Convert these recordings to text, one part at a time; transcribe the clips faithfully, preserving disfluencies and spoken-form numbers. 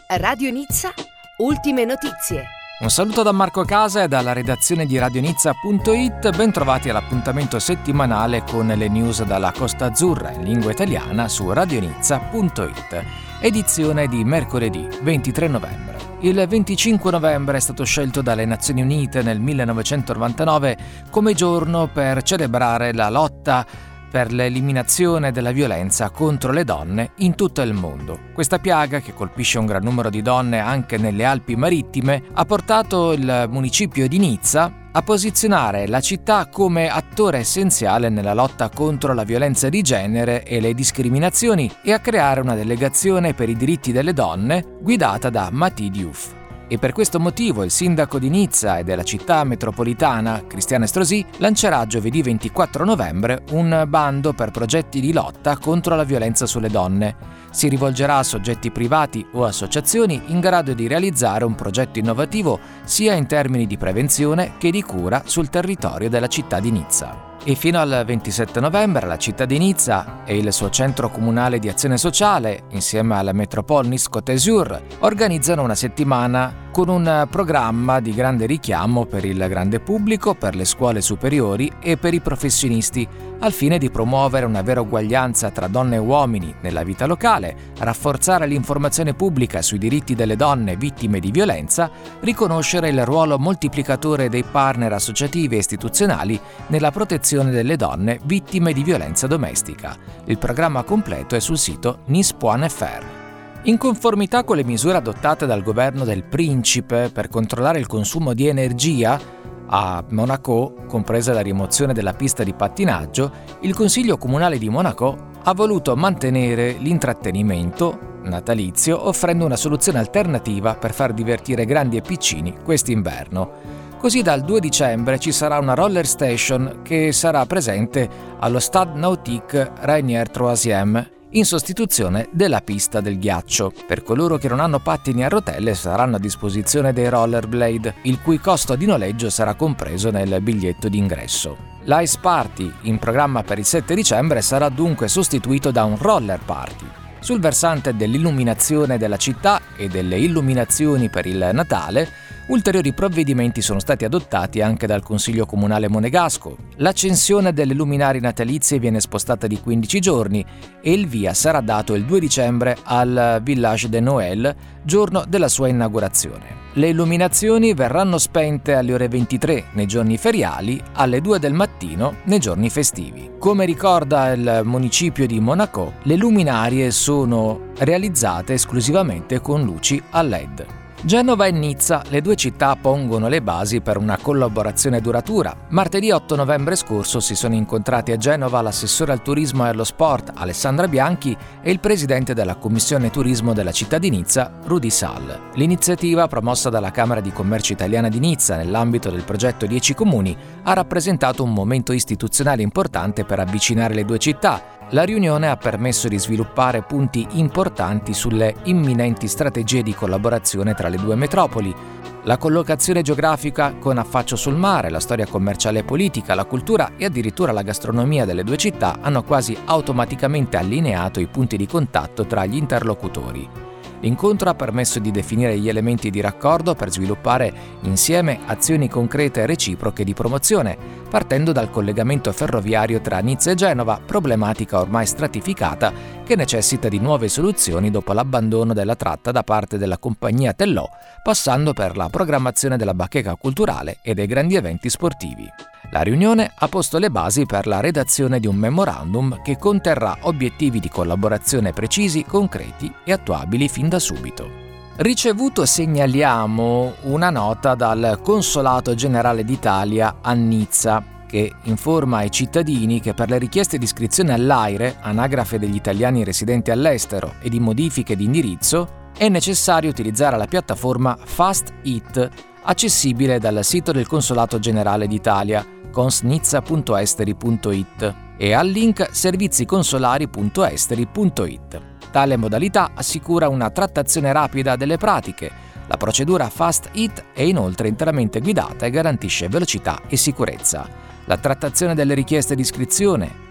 Radio Nizza, ultime notizie. Un saluto da Marco Casa e dalla redazione di radionizza punto it. Ben trovati all'appuntamento settimanale con le news dalla Costa Azzurra in lingua italiana su radionizza punto it. Edizione di mercoledì ventitré novembre. Il venticinque novembre è stato scelto dalle Nazioni Unite nel millenovecentonovantanove come giorno per celebrare la lotta per l'eliminazione della violenza contro le donne in tutto il mondo. Questa piaga, che colpisce un gran numero di donne anche nelle Alpi marittime, ha portato il municipio di Nizza a posizionare la città come attore essenziale nella lotta contro la violenza di genere e le discriminazioni e a creare una delegazione per i diritti delle donne guidata da Mati Diouf. E per questo motivo il sindaco di Nizza e della città metropolitana, Cristian Estrosi, lancerà giovedì ventiquattro novembre un bando per progetti di lotta contro la violenza sulle donne. Si rivolgerà a soggetti privati o associazioni in grado di realizzare un progetto innovativo sia in termini di prevenzione che di cura sul territorio della città di Nizza. E fino al ventisette novembre la città di Nizza e il suo centro comunale di azione sociale, insieme alla Métropole Nice Côte d'Azur, organizzano una settimana con un programma di grande richiamo per il grande pubblico, per le scuole superiori e per i professionisti, al fine di promuovere una vera uguaglianza tra donne e uomini nella vita locale, rafforzare l'informazione pubblica sui diritti delle donne vittime di violenza, riconoscere il ruolo moltiplicatore dei partner associativi e istituzionali nella protezione delle donne vittime di violenza domestica. Il programma completo è sul sito nice punto f r. In conformità con le misure adottate dal governo del Principe per controllare il consumo di energia a Monaco, compresa la rimozione della pista di pattinaggio, il Consiglio Comunale di Monaco ha voluto mantenere l'intrattenimento natalizio offrendo una soluzione alternativa per far divertire grandi e piccini quest'inverno. Così dal due dicembre ci sarà una roller station che sarà presente allo Stade Nautique Rainier-Troisième in sostituzione della pista del ghiaccio. Per coloro che non hanno pattini a rotelle saranno a disposizione dei rollerblade, il cui costo di noleggio sarà compreso nel biglietto d'ingresso. L'Ice Party, in programma per il sette dicembre, sarà dunque sostituito da un roller party. Sul versante dell'illuminazione della città e delle illuminazioni per il Natale, ulteriori provvedimenti sono stati adottati anche dal Consiglio Comunale Monegasco. L'accensione delle luminarie natalizie viene spostata di quindici giorni e il via sarà dato il due dicembre al Village de Noël, giorno della sua inaugurazione. Le illuminazioni verranno spente alle ore ventitré nei giorni feriali, alle due del mattino nei giorni festivi. Come ricorda il municipio di Monaco, le luminarie sono realizzate esclusivamente con luci a L E D. Genova e Nizza, le due città pongono le basi per una collaborazione duratura. Martedì otto novembre scorso si sono incontrati a Genova l'assessore al turismo e allo sport Alessandra Bianchi e il presidente della Commissione Turismo della città di Nizza, Rudy Sall. L'iniziativa, promossa dalla Camera di Commercio Italiana di Nizza nell'ambito del progetto dieci Comuni, ha rappresentato un momento istituzionale importante per avvicinare le due città. La riunione ha permesso di sviluppare punti importanti sulle imminenti strategie di collaborazione tra le due metropoli. La collocazione geografica con affaccio sul mare, la storia commerciale e politica, la cultura e addirittura la gastronomia delle due città hanno quasi automaticamente allineato i punti di contatto tra gli interlocutori. L'incontro ha permesso di definire gli elementi di raccordo per sviluppare insieme azioni concrete e reciproche di promozione, partendo dal collegamento ferroviario tra Nizza e Genova, problematica ormai stratificata che necessita di nuove soluzioni dopo l'abbandono della tratta da parte della compagnia Tellò, passando per la programmazione della bacheca culturale e dei grandi eventi sportivi. La riunione ha posto le basi per la redazione di un memorandum che conterrà obiettivi di collaborazione precisi, concreti e attuabili fin da subito. Ricevuto segnaliamo una nota dal Consolato Generale d'Italia a Nizza, che informa ai cittadini che per le richieste di iscrizione all'AIRE, anagrafe degli italiani residenti all'estero, e di modifiche di indirizzo, è necessario utilizzare la piattaforma FastIT, accessibile dal sito del Consolato Generale d'Italia, consnizza punto esteri punto it, e al link serviziconsolari punto esteri punto it. Tale modalità assicura una trattazione rapida delle pratiche. La procedura FastIT è inoltre interamente guidata e garantisce velocità e sicurezza. La trattazione delle richieste di iscrizione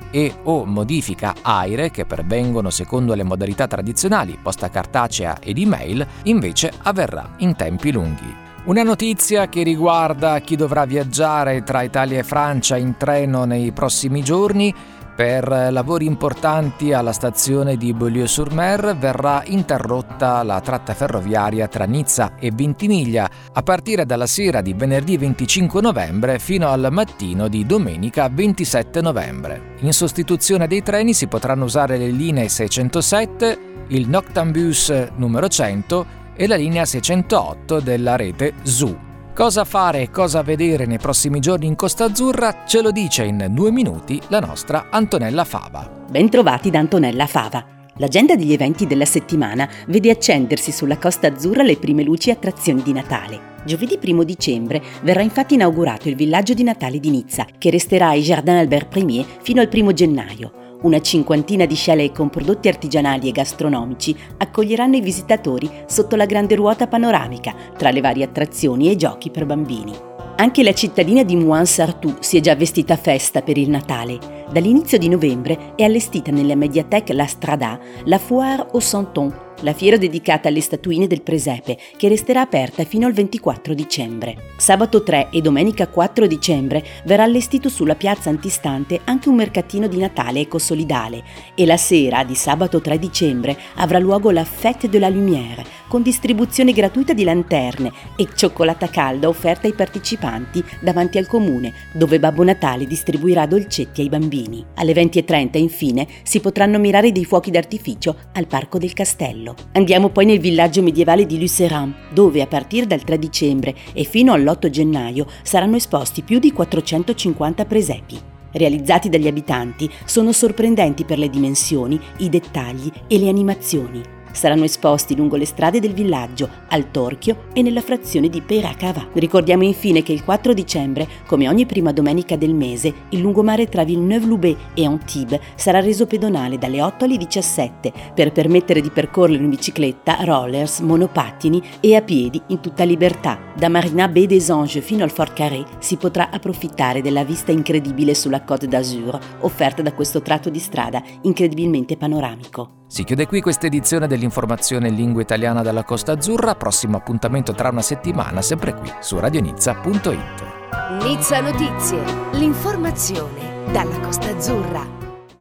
e o modifica AIRE, che pervengono secondo le modalità tradizionali, posta cartacea ed email, invece avverrà in tempi lunghi. Una notizia che riguarda chi dovrà viaggiare tra Italia e Francia in treno nei prossimi giorni. Per lavori importanti alla stazione di Beaulieu-sur-Mer verrà interrotta la tratta ferroviaria tra Nizza e Ventimiglia a partire dalla sera di venerdì venticinque novembre fino al mattino di domenica ventisette novembre. In sostituzione dei treni si potranno usare le linee seicentosette, il Noctambus numero cento e la linea seicentootto della rete Z U. Cosa fare e cosa vedere nei prossimi giorni in Costa Azzurra ce lo dice in due minuti la nostra Antonella Fava. Bentrovati da Antonella Fava. L'agenda degli eventi della settimana vede accendersi sulla Costa Azzurra le prime luci e attrazioni di Natale. Giovedì primo dicembre verrà infatti inaugurato il villaggio di Natale di Nizza, che resterà ai Jardin Albert Premier fino al primo gennaio. Una cinquantina di chalet con prodotti artigianali e gastronomici accoglieranno i visitatori sotto la grande ruota panoramica, tra le varie attrazioni e giochi per bambini. Anche la cittadina di Mouans-Sartoux si è già vestita a festa per il Natale. Dall'inizio di novembre è allestita nella Médiathèque La Strada la Foire aux Santons, la fiera dedicata alle statuine del presepe, che resterà aperta fino al ventiquattro dicembre. Sabato tre e domenica quattro dicembre verrà allestito sulla piazza antistante anche un mercatino di Natale ecosolidale e la sera di sabato tre dicembre avrà luogo la Fête de la Lumière, con distribuzione gratuita di lanterne e cioccolata calda offerta ai partecipanti davanti al comune, dove Babbo Natale distribuirà dolcetti ai bambini. Alle venti e trenta, infine, si potranno ammirare dei fuochi d'artificio al Parco del Castello. Andiamo poi nel villaggio medievale di Lucéram, dove a partire dal tre dicembre e fino all'otto gennaio saranno esposti più di quattrocentocinquanta presepi. Realizzati dagli abitanti, sono sorprendenti per le dimensioni, i dettagli e le animazioni. Saranno esposti lungo le strade del villaggio, al Torchio e nella frazione di Peyrac-Havas. Ricordiamo infine che il quattro dicembre, come ogni prima domenica del mese, il lungomare tra Villeneuve-Loubet e Antibes sarà reso pedonale dalle otto alle diciassette per permettere di percorrere in bicicletta, rollers, monopattini e a piedi in tutta libertà. Da Marina Baie des Anges fino al Fort Carré si potrà approfittare della vista incredibile sulla Côte d'Azur offerta da questo tratto di strada incredibilmente panoramico. Si chiude qui questa edizione dell'informazione in lingua italiana dalla Costa Azzurra. Prossimo appuntamento tra una settimana, sempre qui su radionizza punto it. Nizza Notizie, l'informazione dalla Costa Azzurra.